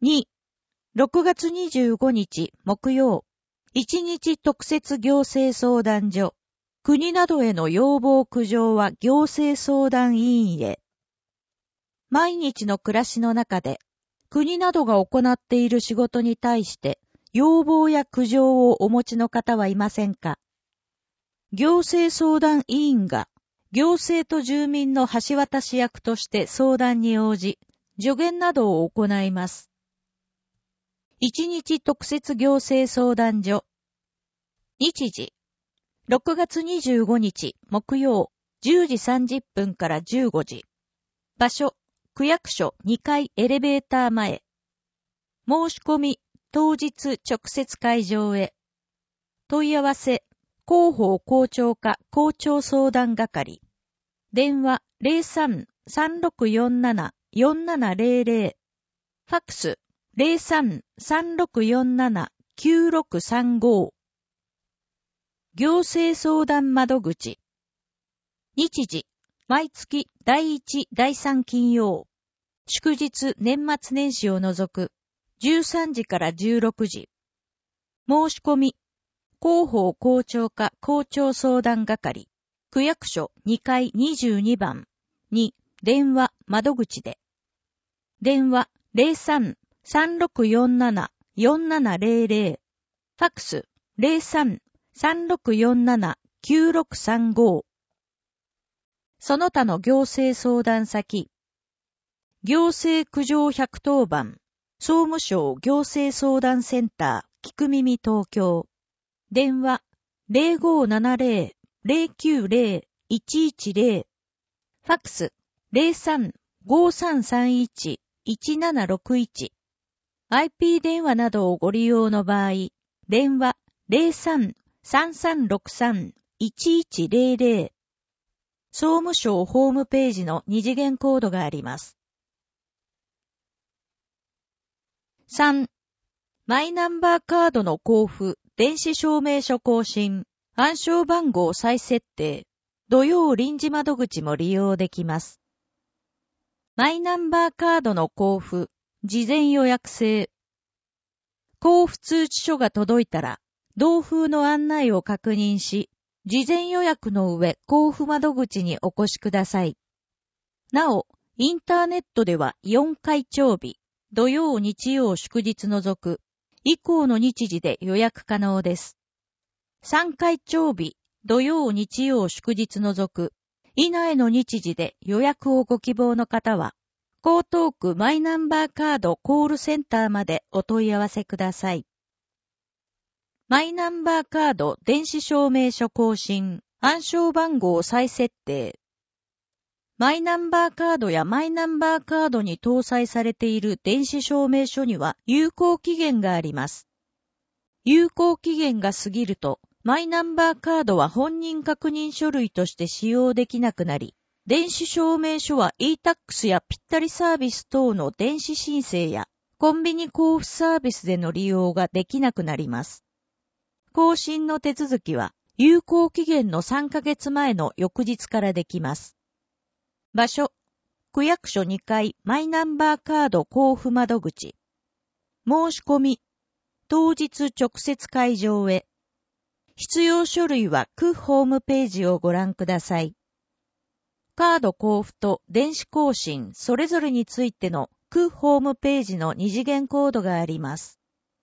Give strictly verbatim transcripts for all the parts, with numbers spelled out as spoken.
に、ろくがつにじゅうごにち木曜、いちにち特設行政相談所。国などへの要望苦情は行政相談委員へ。毎日の暮らしの中で、国などが行っている仕事に対して、要望や苦情をお持ちの方はいませんか？行政相談委員が、行政と住民の橋渡し役として相談に応じ、助言などを行います。いちにち特設行政相談所。日時。ろくがつにじゅうごにち木曜じゅうじさんじゅっぷんからじゅうごじ。場所、区役所にかいエレベーター前。申し込み、当日直接会場へ。問い合わせ、広報校長課校長相談係。電話 ゼロさん さんろくよんなな よんななゼロゼロ。ファックス ゼロさん さんろくよんなな きゅうろくさんご。行政相談窓口。日時、毎月だいいち、だいさん金曜。祝日年末年始を除く、じゅうさんじからじゅうろくじ。申し込み、広報校長課校長相談係、区役所にかいにじゅうにばんに電話窓口で。電話 ゼロさん さんろくよんなな よんななゼロゼロ。ファックス ゼロさん さんろくよんなな きゅうろくさんご。その他の行政相談先。行政苦情ひゃくとおばん、総務省行政相談センター、聞く耳東京。電話 ゼロごななゼロ ゼロきゅうゼロ いちいちゼロ。ファックス ゼロさん ごさんさんいち いちななろくいち。アイピー 電話などをご利用の場合、電話 ゼロさん さんさんろくさん いちいちゼロゼロ。総務省ホームページの二次元コードがあります。さん. マイナンバーカードの交付、電子証明書更新、暗証番号再設定、土曜臨時窓口も利用できます。マイナンバーカードの交付、事前予約制。交付通知書が届いたら、同封の案内を確認し、事前予約の上、交付窓口にお越しください。なお、インターネットではよんかい帳日、土曜日曜祝日除く、以降の日時で予約可能です。さんかい帳日、土曜日曜祝日除く、以内の日時で予約をご希望の方は、江東区マイナンバーカードコールセンターまでお問い合わせください。マイナンバーカード電子証明書更新、暗証番号再設定。マイナンバーカードやマイナンバーカードに搭載されている電子証明書には有効期限があります。有効期限が過ぎると、マイナンバーカードは本人確認書類として使用できなくなり、電子証明書は イータックス やぴったりサービス等の電子申請やコンビニ交付サービスでの利用ができなくなります。更新の手続きは有効期限のさんかげつまえの翌日からできます。場所、区役所にかいマイナンバーカード交付窓口。申し込み、当日直接会場へ。必要書類は区ホームページをご覧ください。カード交付と電子更新それぞれについての区ホームページの二次元コードがあります。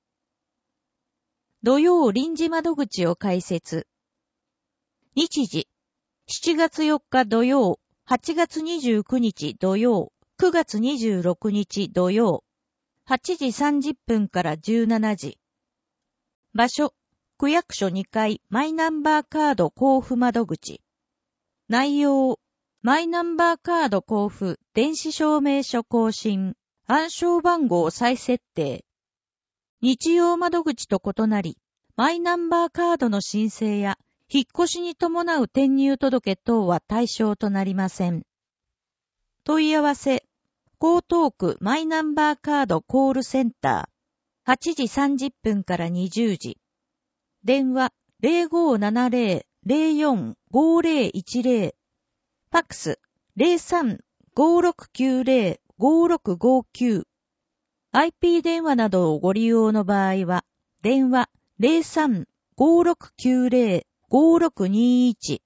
土曜臨時窓口を開設。日時、しちがつよっか土曜、はちがつにじゅうくにち土曜、くがつにじゅうろくにち土曜、はちじさんじゅっぷんからじゅうしちじ。場所、区役所にかいマイナンバーカード交付窓口。内容、マイナンバーカード交付、電子証明書更新、暗証番号再設定。日曜窓口と異なり、マイナンバーカードの申請や、引っ越しに伴う転入届等は対象となりません。問い合わせ、江東区マイナンバーカードコールセンター、はちじさんじゅっぷんからにじゅうじ。電話 ゼロごななゼロ ゼロよん ごゼロいちゼロ。ファックス ゼロさん ごろくきゅうゼロ ごろくごきゅう。 アイピー 電話などをご利用の場合は、電話 ゼロさん ごーろくきゅうゼロ ごーろくにいち。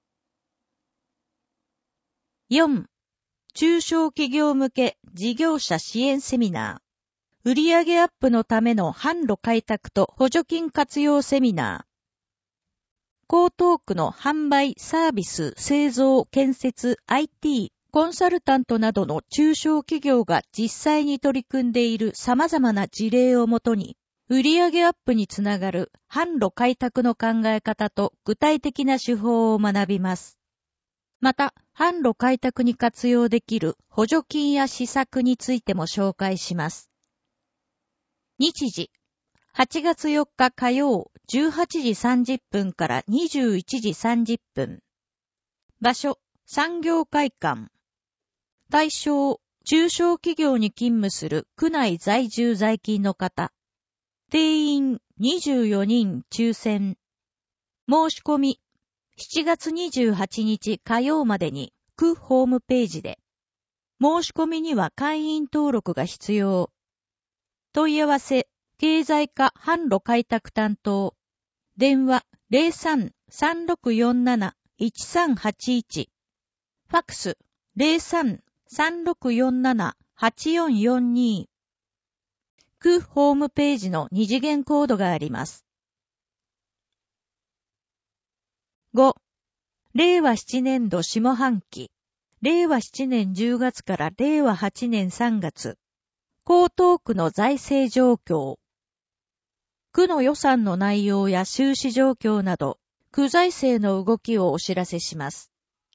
よん. 中小企業向け事業者支援セミナー。売上アップのための販路開拓と補助金活用セミナー。江東区の販売、サービス、製造、建設、アイティー、コンサルタントなどの中小企業が実際に取り組んでいる様々な事例をもとに、売上アップにつながる販路開拓の考え方と具体的な手法を学びます。また、販路開拓に活用できる補助金や施策についても紹介します。日時、はちがつよっか火曜、じゅうはちじさんじゅっぷんからにじゅういちじさんじゅっぷん。場所、産業会館。対象、中小企業に勤務する区内在住在勤の方。定員にじゅうよにん抽選。申し込み、しちがつにじゅうはちにち火曜までに区ホームページで。申し込みには会員登録が必要。問い合わせ、経済課販路開拓担当。電話 ゼロさん さんろくよんなな いちさんはちいち。ファックス ゼロさん さんろくよんなな はちよんよんに。区ホームページの二次元コードがあります。ご. れいわななねんど下半期。れいわななねんじゅうがつかられいわはちねんさんがつ。江東区の財政状況。区の予算の内容や収支状況など、区財政の動きをお知らせします。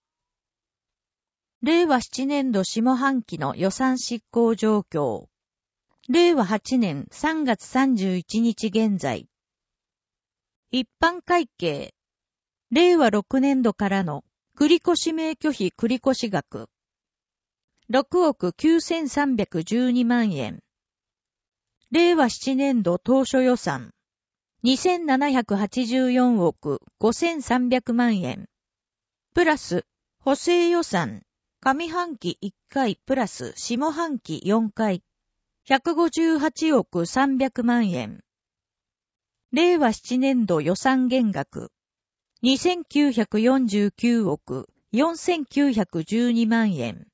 れいわななねんど下半期の予算執行状況。れいわはちねんさんがつさんじゅういちにち現在。一般会計。れいわろくねんどからの繰越免許費繰越額。ろくおくきゅうせんさんびゃくじゅうにまんえん。れいわななねんど当初予算。にせんななひゃくはちじゅうよんおくごせんさんびゃくまんえん。プラス、補正予算。上半期いっかいプラス下半期よんかい。ひゃくごじゅうはちおくさんびゃくまんえん。れいわななねんど予算減額。にせんきゅうひゃくよんじゅうきゅうおくよんせんきゅうひゃくじゅうにまんえん。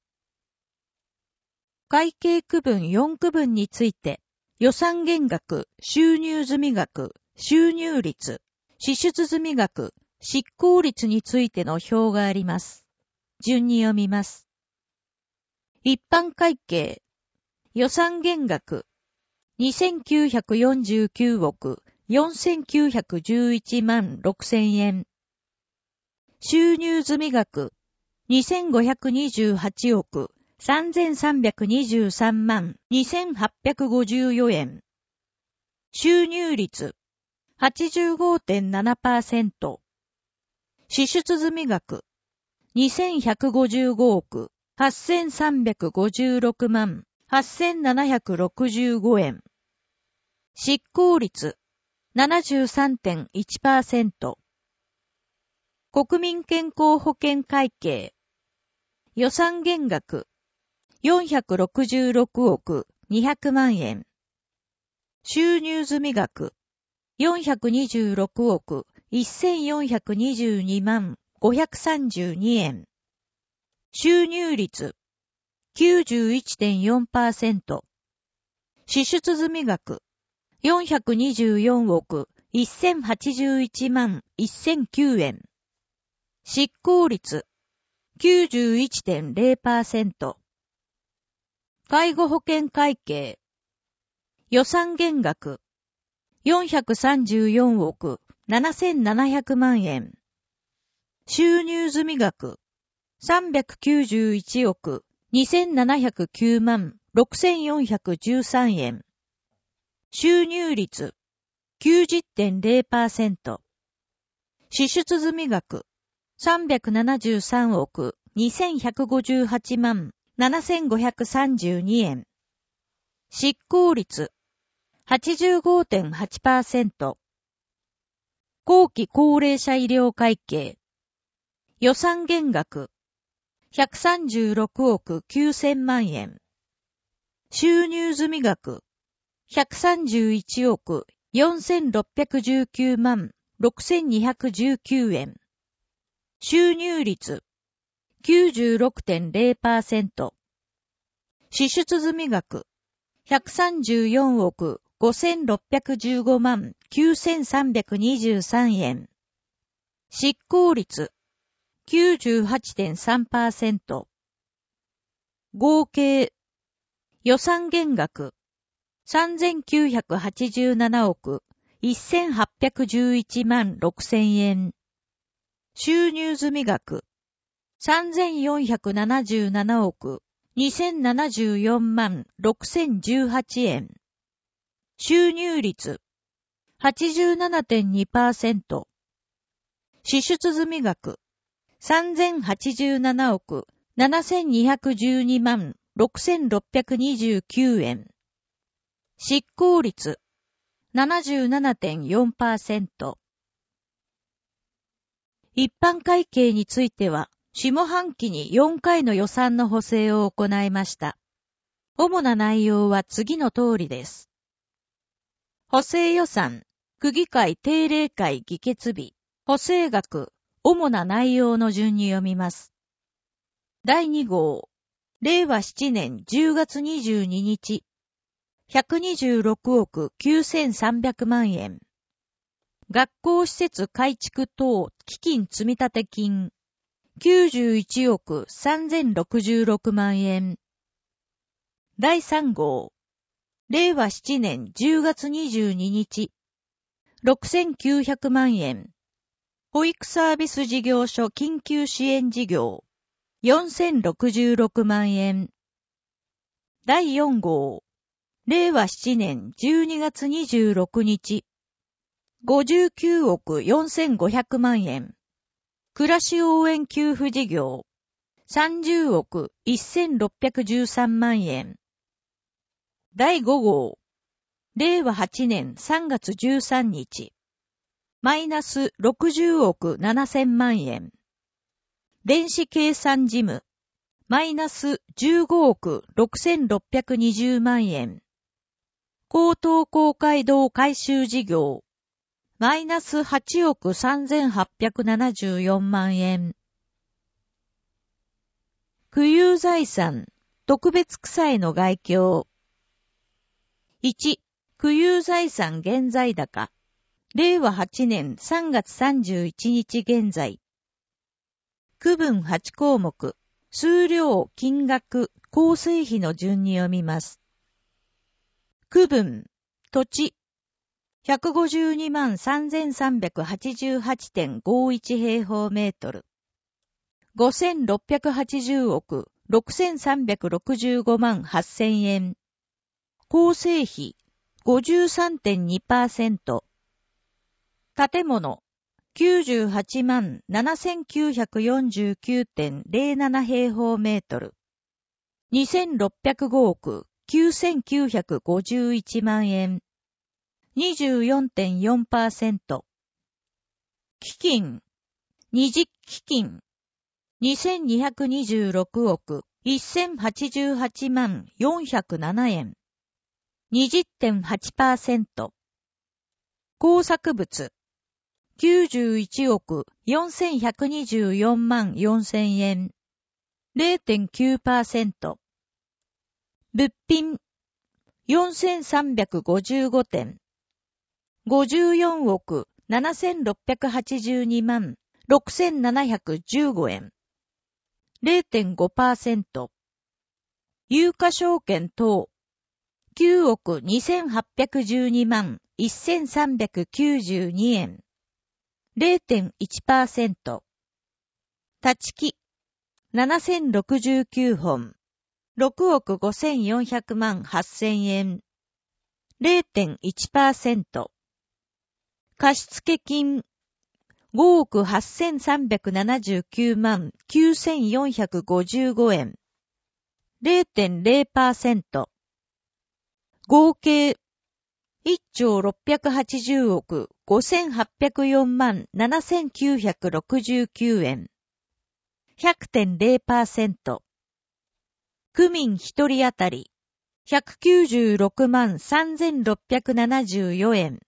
会計区分よんくぶんについて、予算減額、収入済額、収入率、支出済額、執行率についての表があります。順に読みます。一般会計。予算減額。にせんきゅうひゃくよんじゅうきゅうおくよんせんきゅうひゃくじゅういちまんろくせんえん。収入済額。にせんごひゃくにじゅうはちおくさんぜんさんびゃくにじゅうさんまんにせんはっぴゃくごじゅうよえん。収入率。はちじゅうごてんななパーセント。支出済額。にせんひゃくごじゅうごおくはっせんさんびゃくごじゅうろくまんはっせんななひゃくろくじゅうごえん。執行率。ななじゅうさんてんいちパーセント。国民健康保険会計。予算減額。よんひゃくろくじゅうろくおくにひゃくまんえん。収入済額。よんひゃくにじゅうろくおくせんよんひゃくにじゅうにまんごひゃくさんじゅうにえん。収入率。きゅうじゅういちてんよんパーセント。支出済額。よんひゃくにじゅうよんおくせんはちじゅういちまんせんきゅうえん。執行率。きゅうじゅういちてんゼロパーセント。介護保険会計。予算減額。よんひゃくさんじゅうよんおくななせんななひゃくまんえん。収入済額。さんびゃくきゅうじゅういちおくにせんななひゃくきゅうまんろくせんよんひゃくじゅうさんえん。収入率。きゅうじゅってんゼロパーセント。支出済額。さんびゃくななじゅうさんおくにせんひゃくごじゅうはちまんななせんごひゃくさんじゅうにえん。執行率。はちじゅうごてんはちパーセント。後期高齢者医療会計。予算減額。ひゃくさんじゅうろくおくきゅうせんまんえん。 収入済額ひゃくさんじゅういちおくよんせんろっぴゃくじゅうきゅうまんろくせんにひゃくじゅうきゅうえん。収入率 きゅうじゅうろくてんゼロパーセント。支出済額ひゃくさんじゅうよんおくごせんろっぴゃくじゅうごまんきゅうせんさんびゃくにじゅうさんえん。執行率 きゅうじゅうはちてんさんパーセント。合計予算減額さんぜんきゅうひゃくはちじゅうななおくせんはっぴゃくじゅういちまんろくせんえん。収入済額さんぜんよんひゃくななじゅうななおくにせんななじゅうよんまんろくせんじゅうはちえん。収入率 はちじゅうななてんにパーセント。支出済額さんぜんはちじゅうななおくななせんにひゃくじゅうにまんろくせんろっぴゃくにじゅうきゅうえん。執行率 ななじゅうななてんよんパーセント。一般会計については、下半期によんかいの予算の補正を行いました。主な内容は次の通りです。補正予算、区議会定例会議決日、補正額、主な内容の順に読みます。だいに号、れいわななねんじゅうがつにじゅうににち、ひゃくにじゅうろくおくきゅうせんさんびゃくまんえん。学校施設改築等基金積立金、きゅうじゅういちおくさんぜんろくじゅうろくまんえん。だいさん号、れいわななねんじゅうがつにじゅうににち、ろくせんきゅうひゃくまんえん。保育サービス事業所緊急支援事業、よんせんろくじゅうろくまんえん。だいよん号、れいわななねんじゅうにがつにじゅうろくにち、ごじゅうきゅうおくよんせんごひゃくまんえん。暮らし応援給付事業、さんじゅうおくせんろっぴゃくじゅうさんまんえん。だいご号、れいわはちねんさんがつじゅうさんにち、マイナスろくじゅうおくななせんまんえん。電子計算事務、マイナスじゅうごおくろくせんろっぴゃくにじゅうまんえん。江東公会堂改修事業、マイナスはちおくさんぜんはっぴゃくななじゅうよんまんえん。区有財産、特別区歳の概況。いち、区有財産現在高。れいわはちねんさんがつさんじゅういちにち現在。区分はちこうもく、数量、金額、構成比の順に読みます。区分、土地、ひゃくごじゅうにまんさんぜんさんびゃくはちじゅうはちてんごいち平方メートル。ごせんろっぴゃくはちじゅうおくろくせんさんびゃくろくじゅうごまんはっせんえん。構成比 ごじゅうさんてんにパーセント。建物きゅうじゅうはちまんななせんきゅうひゃくよんじゅうきゅうてんゼロなな平方メートル。にせんろっぴゃくごおくきゅうせんきゅうひゃくごじゅういちまんえん。にじゅうよんてんよんパーセント。基金二次基金にせんにひゃくにじゅうろくおくせんはちじゅうはちまんよんひゃくななえん。にじゅってんはちパーセント。工作物きゅうじゅういちおくよんせんひゃくにじゅうよんまんよんせんえん。れいてんきゅうパーセント。物品よんせんさんびゃくごじゅうごてん。ごじゅうよんおくななせんろっぴゃくはちじゅうにまんろくせんななひゃくじゅうごえん。れいてんごパーセント。有価証券等きゅうおくにせんはっぴゃくじゅうにまんせんさんびゃくきゅうじゅうにえん。れいてんいちパーセント。立ち木ななせんろくじゅうきゅうほん。ろくおくごせんよんひゃくまんはっせんえん。れいてんいちパーセント。貸付金ごおくはっせんさんびゃくななじゅうきゅうまんきゅうせんよんひゃくごじゅうごえん。れいてんゼロパーセント。合計いっちょうろっぴゃくはちじゅうおくごせんはっぴゃくよんまんななせんきゅうひゃくろくじゅうきゅうえん。ひゃくてんゼロパーセント。区民ひとり当たりひゃくきゅうじゅうろくまんさんぜんろっぴゃくななじゅうよえん。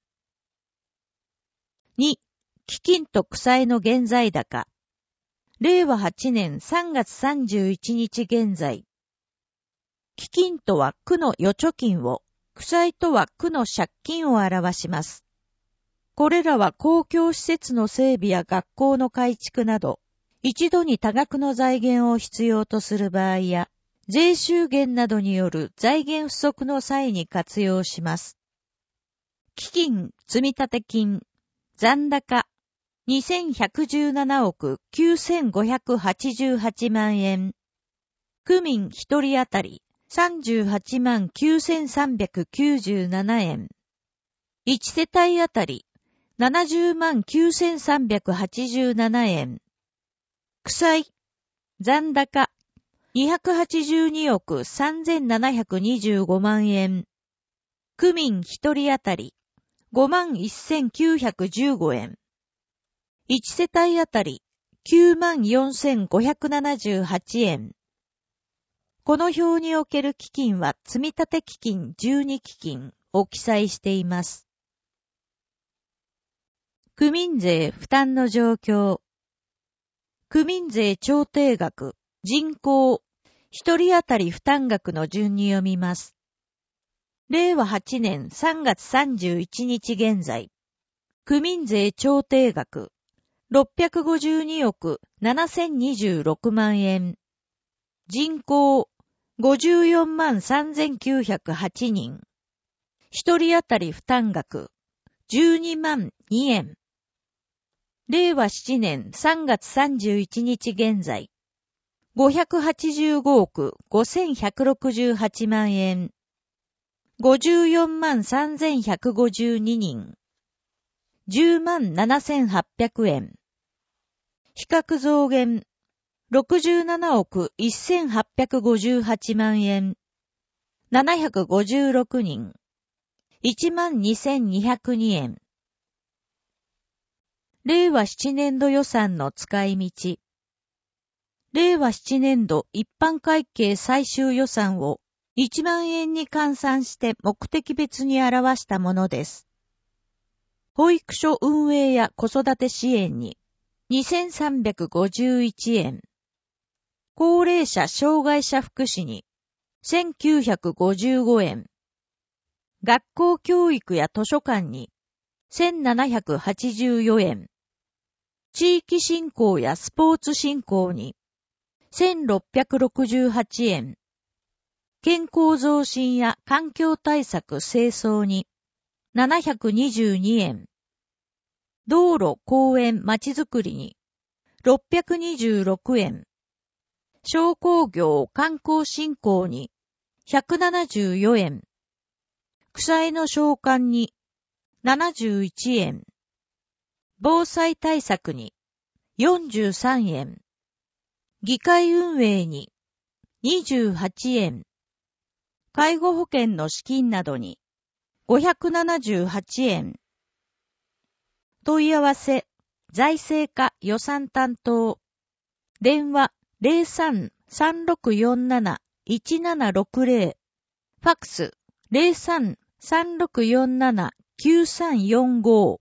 に、貴金と負債の現在高。れいわはちねんさんがつさんじゅういちにち現在。貴金とは区の預貯金を、負債とは区の借金を表します。これらは公共施設の整備や学校の改築など、一度に多額の財源を必要とする場合や、税収減などによる財源不足の際に活用します。基金、積立金、残高、にせんひゃくじゅうななおくきゅうせんごひゃくはちじゅうはちまんえん。区民ひとり当たりさんじゅうはちまんきゅうせんさんびゃくきゅうじゅうななえん。いち世帯当たりななじゅうまんきゅうせんさんびゃくはちじゅうななえん。負債、残高、にひゃくはちじゅうにおくさんぜんななひゃくにじゅうごまんえん。区民ひとり当たりごまんせんきゅうひゃくじゅうごえん。いち世帯当たりきゅうまんよんせんごひゃくななじゅうはちえん。この表における基金は積立基金じゅうに基金を記載しています。区民税負担の状況。区民税調停額、人口、一人当たり負担額の順に読みます。れいわはちねんさんがつさんじゅういちにち現在。区民税調停額、ろっぴゃくごじゅうにおくななせんにじゅうろくまんえん。人口、ごじゅうよんまんさんぜんきゅうひゃくはちにん。一人当たり負担額、じゅうにまんにえん。れいわななねんさんがつさんじゅういちにち現在。ごひゃくはちじゅうごおくごせんひゃくろくじゅうはちまんえん。ごじゅうよんまんさんぜんひゃくごじゅうににん。じゅうまんななせんはっぴゃくえん。比較増減。ろくじゅうななおくせんはっぴゃくごじゅうはちまんえん。ななひゃくごじゅうろくにん。いちまんにせんにひゃくにえん。れいわななねんど予算の使い道。れいわななねんど一般会計最終予算をいちまんえんに換算して目的別に表したものです。保育所運営や子育て支援ににせんさんびゃくごじゅういちえん。高齢者障害者福祉にせんきゅうひゃくごじゅうごえん。学校教育や図書館にせんななひゃくはちじゅうよえん。地域振興やスポーツ振興にせんろっぴゃくろくじゅうはちえん。健康増進や環境対策清掃にななひゃくにじゅうにえん。道路、公園、まちづくりにろっぴゃくにじゅうろくえん。商工業、観光振興にひゃくななじゅうよえん。負債の償還にななじゅういちえん。防災対策によんじゅうさんえん。議会運営ににじゅうはちえん。介護保険の資金などにごひゃくななじゅうはちえん。問い合わせ、財政課予算担当。電話 ゼロさん さんろくよんなな いちななろくゼロ。ファックス ゼロさん さんろくよんなな きゅうさんよんご。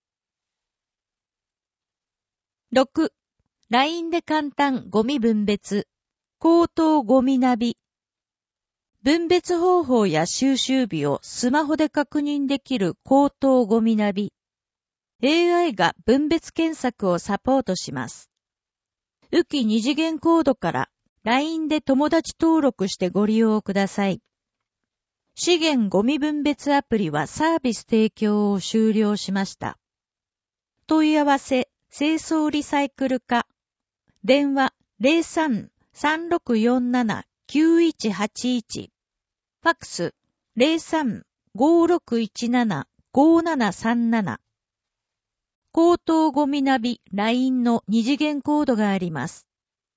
ろく. ライン で簡単ゴミ分別。口頭ゴミナビ。分別方法や収集日をスマホで確認できる口頭ゴミナビ。エーアイ が分別検索をサポートします。浮き二次元コードから ライン で友達登録してご利用ください。資源ゴミ分別アプリはサービス提供を終了しました。問い合わせ、清掃リサイクル課。電話 ゼロさん さんろくよんなな きゅういちはちいち。ファックス ゼロさん ごろくいちなな ごななさんなな。口頭ゴミナビ ライン の二次元コードがあります。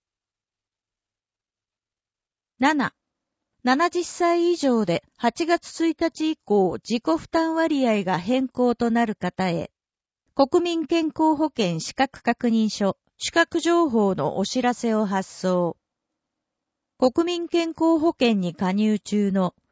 なな. ななじゅっさい以上ではちがつついたち以降自己負担割合が変更となる方へ、国民健康保険資格確認書、資格情報のお知らせを発送。国民健康保険に加入中の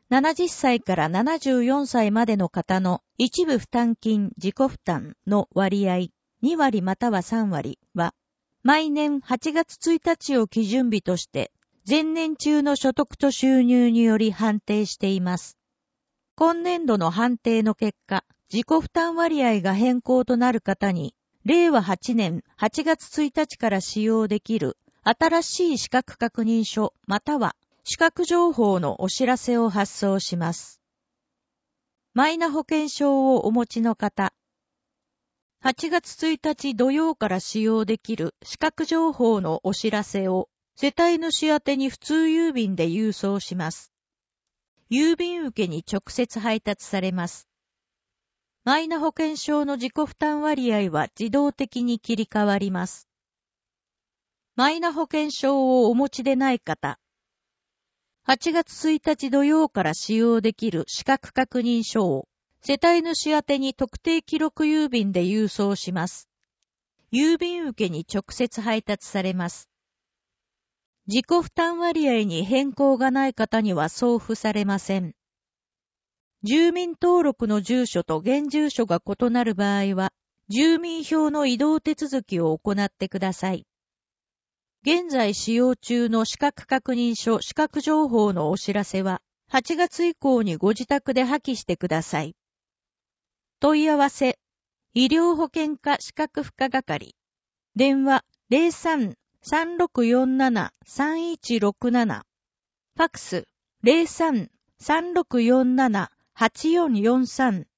ななじゅっさいからななじゅうよんさいまでの方の一部負担金自己負担の割合にわりまたはさんわりは、毎年はちがつついたちを基準日として、前年中の所得と収入により判定しています。今年度の判定の結果、自己負担割合が変更となる方に、れいわはちねんはちがつついたちから使用できる新しい資格確認書または資格情報のお知らせを発送します。マイナ保険証をお持ちの方、はちがつついたち土曜から使用できる資格情報のお知らせを世帯主宛てに普通郵便で郵送します。郵便受けに直接配達されます。マイナ保険証の自己負担割合は自動的に切り替わります。マイナ保険証をお持ちでない方、はちがつついたち土曜から使用できる資格確認書を世帯主宛てに特定記録郵便で郵送します。郵便受けに直接配達されます。自己負担割合に変更がない方には送付されません。住民登録の住所と現住所が異なる場合は、住民票の移動手続きを行ってください。現在使用中の資格確認書資格情報のお知らせは、はちがつ以降にご自宅で破棄してください。問い合わせ、医療保険課資格付加係。電話 ゼロさん さんろくよんなな さんいちろくなな。ファックス ゼロさん さんろくよんなな はちよんよんさん。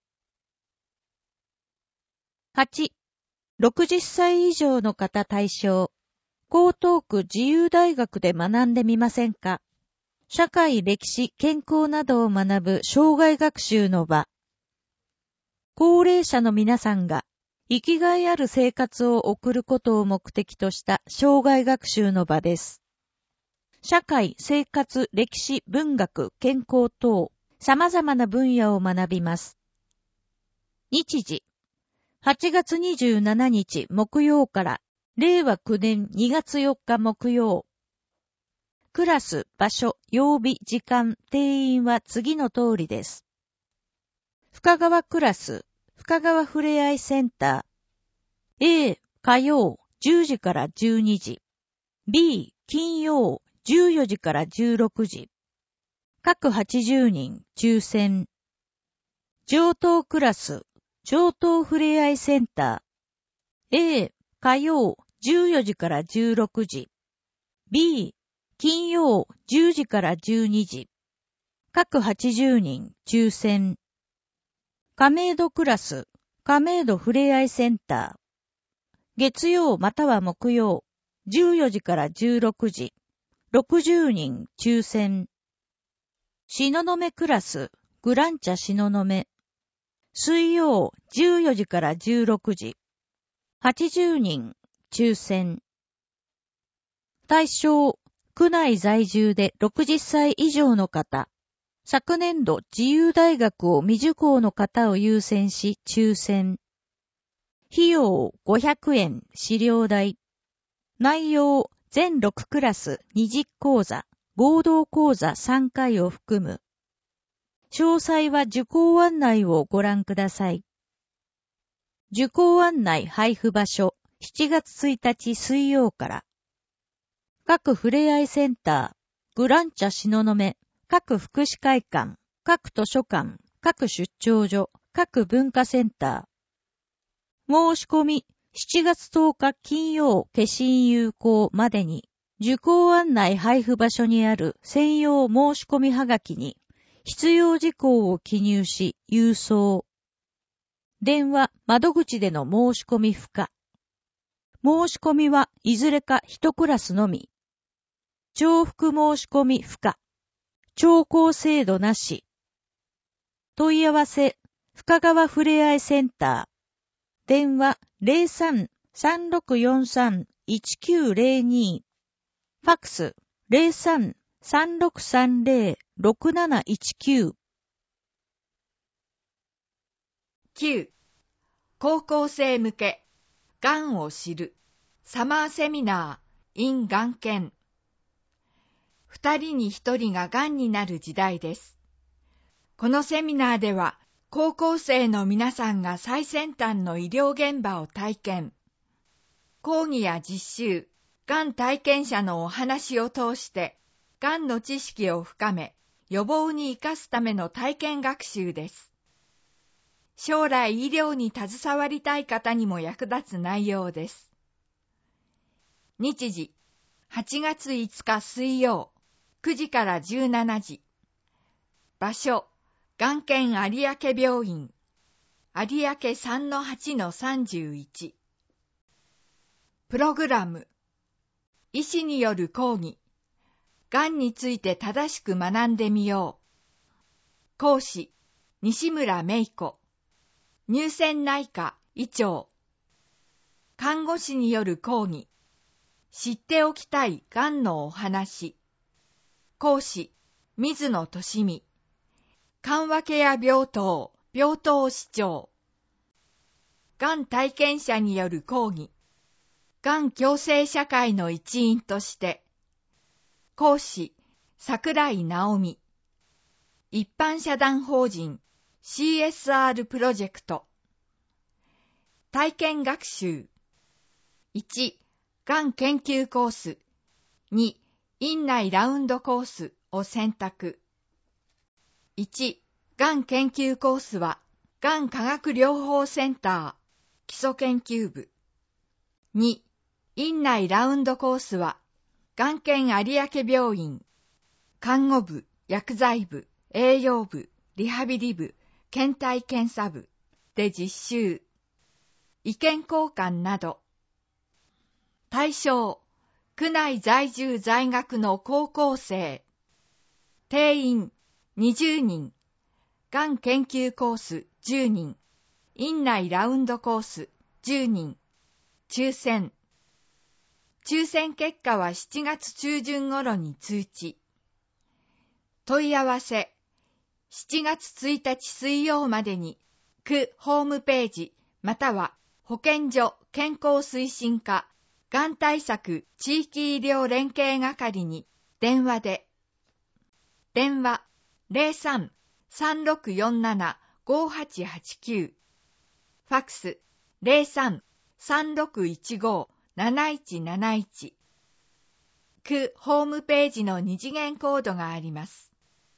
はち、ろくじゅっさい以上の方対象。江東区自由大学で学んでみませんか？社会、歴史、健康などを学ぶ生涯学習の場。高齢者の皆さんが生きがいある生活を送ることを目的とした生涯学習の場です。社会、生活、歴史、文学、健康等、様々な分野を学びます。日時、はちがつにじゅうしちにち木曜かられいわきゅうねんにがつよっか木曜。クラス、場所、曜日、時間、定員は次の通りです。深川クラス、深川ふれあいセンター。A、火曜、じゅうじからじゅうにじ。B、金曜、じゅうよじからじゅうろくじ。各はちじゅうにん、抽選。上東クラス、上東ふれあいセンター。A、火曜、じゅうよじからじゅうろくじ。B、金曜、じゅうじからじゅうにじ。各はちじゅうにん、抽選。亀戸クラス、亀戸ふれあいセンター。月曜または木曜、じゅうよじからじゅうろくじ。ろくじゅうにん、抽選。東雲クラス、グランチャ東雲。水曜、じゅうよじからじゅうろくじ。はちじゅうにん、抽選。対象、区内在住でろくじゅっさい以上の方。昨年度自由大学を未受講の方を優先し抽選。費用ごひゃくえん、資料代。内容、全ろくクラスにじゅっこうざ、合同講座さんかいを含む。詳細は受講案内をご覧ください。受講案内配布場所、しちがつついたち水曜から。各ふれあいセンター、グランチャ東雲、各福祉会館、各図書館、各出張所、各文化センター。申し込み、しちがつとおか金曜消印有効までに、受講案内配布場所にある専用申し込みはがきに、必要事項を記入し、郵送。電話、窓口での申し込み不可。申し込みはいずれか一クラスのみ。重複申し込み不可。聴講制度なし。問い合わせ、深川ふれあいセンター。電話 ゼロさん さんろくよんさん いちきゅうゼロに。ファックス ゼロさん さんろくさんゼロ ろくなないちきゅう。 きゅう. 高校生向け、がんを知る、サマーセミナー in がん研。二人に一人ががんになる時代です。 このセミナーでは、高校生の皆さんが最先端の医療現場を体験。講義や実習、がん体験者のお話を通して、がんの知識を深め、予防に生かすための体験学習です。将来医療に携わりたい方にも役立つ内容です。日時、はちがついつか水曜、くじからじゅうしちじ。場所、がん研有明病院、有明 さんのはちのさんじゅういち。プログラム、医師による講義、がんについて正しく学んでみよう。講師、西村芽子、乳腺内科医長。看護師による講義、知っておきたいがんのお話。講師、水野俊美。緩和ケア病棟、病棟士長。がん体験者による講義、がん共生社会の一員として。講師、桜井直美。一般社団法人 シーエスアール プロジェクト。体験学習。いち、がん研究コース。に、院内ラウンドコースを選択。いち、がん研究コースは、がん科学療法センター、基礎研究部。に、院内ラウンドコースは、がん研有明病院、看護部、薬剤部、栄養部、リハビリ部、検体検査部で実習。意見交換など。対象、区内在住在学の高校生。定員、にじゅうにん。がん研究コースじゅうにん。院内ラウンドコースじゅうにん。抽選。抽選結果はしちがつちゅうじゅん頃に通知。問い合わせ。しちがつついたち水曜までに、区ホームページ、または保健所健康推進課、がん対策地域医療連携係に電話で。電話 ゼロさん さんろくよんなな ごはちはちきゅう。ファックス ゼロさん さんろくいちご なないちなないち。区ホームページの二次元コードがあります。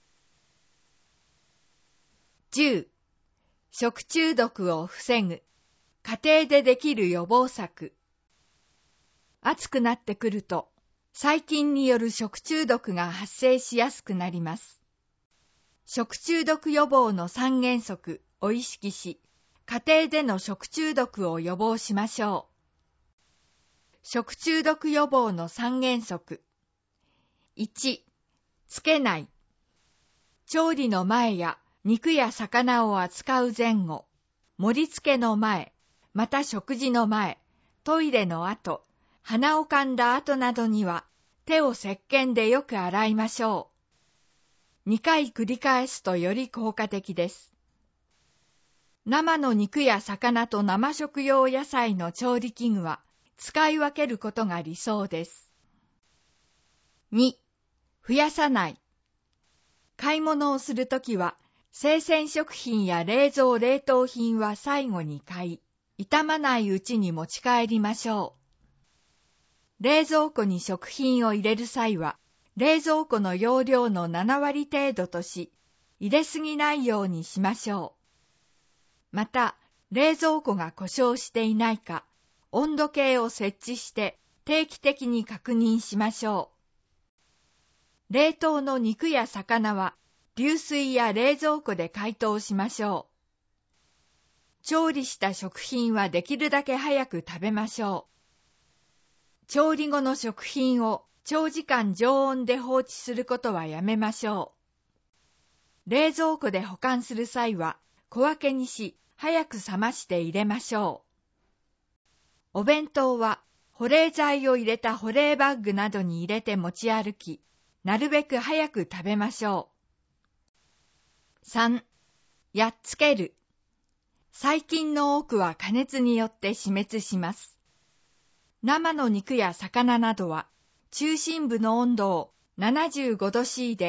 じゅう. 食中毒を防ぐ。家庭でできる予防策。暑くなってくると、細菌による食中毒が発生しやすくなります。食中毒予防の三原則を意識し、家庭での食中毒を予防しましょう。食中毒予防の三原則。いち. つけない。調理の前や肉や魚を扱う前後、盛り付けの前、また食事の前、トイレの後、鼻をかんだ後などには手を石鹸でよく洗いましょう。にかい繰り返すとより効果的です。生の肉や魚と生食用野菜の調理器具は使い分けることが理想です。に. 増やさない。買い物をするときは、生鮮食品や冷蔵冷凍品は最後に買い、傷まないうちに持ち帰りましょう。冷蔵庫に食品を入れる際は、冷蔵庫の容量のななわり程度とし、入れすぎないようにしましょう。また、冷蔵庫が故障していないか、温度計を設置して定期的に確認しましょう。冷凍の肉や魚は、流水や冷蔵庫で解凍しましょう。調理した食品はできるだけ早く食べましょう。調理後の食品を長時間常温で放置することはやめましょう。冷蔵庫で保管する際は小分けにし、早く冷まして入れましょう。お弁当は保冷剤を入れた保冷バッグなどに入れて持ち歩き、なるべく早く食べましょう。さん. やっつける。細菌の多くは加熱によって死滅します。生の肉や魚などは、中心部の温度をななじゅうごど C で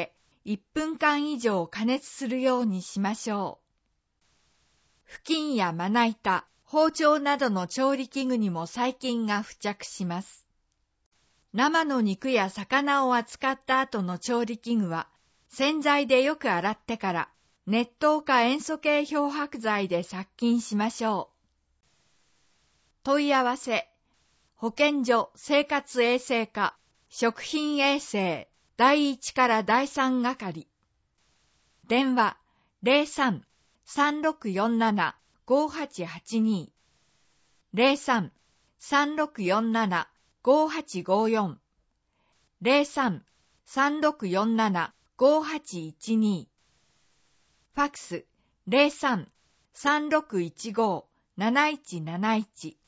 いっぷんかん以上加熱するようにしましょう。布巾やまな板、包丁などの調理器具にも細菌が付着します。生の肉や魚を扱った後の調理器具は、洗剤でよく洗ってから、熱湯か塩素系漂白剤で殺菌しましょう。問い合わせ、保健所生活衛生課、食品衛生だいいちからだいさん係。電話 ゼロさん さんろくよんなな ごはちはちに ゼロさん さんろくよんなな ごはちごよん ゼロさん さんろくよんなな ごはちいちに ファックス ゼロさん さんろくいちご なないちなないち。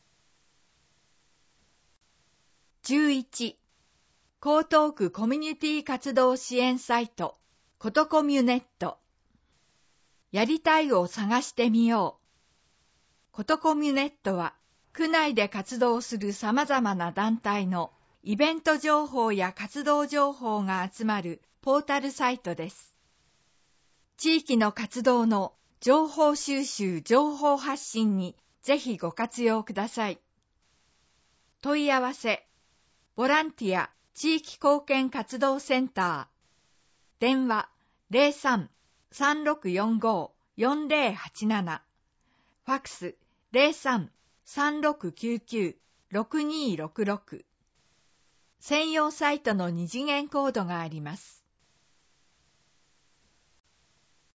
じゅういち、江東区コミュニティ活動支援サイト、ことコミュネット。やりたいを探してみよう。ことコミュネットは、区内で活動する様々な団体のイベント情報や活動情報が集まるポータルサイトです。地域の活動の情報収集・情報発信にぜひご活用ください。問い合わせ、ボランティア地域貢献活動センター。電話ゼロさん さんろくよんご よんゼロはちなな。ファックスゼロさん さんろくきゅうきゅう ろくにーろくろく。専用サイトの二次元コードがあります。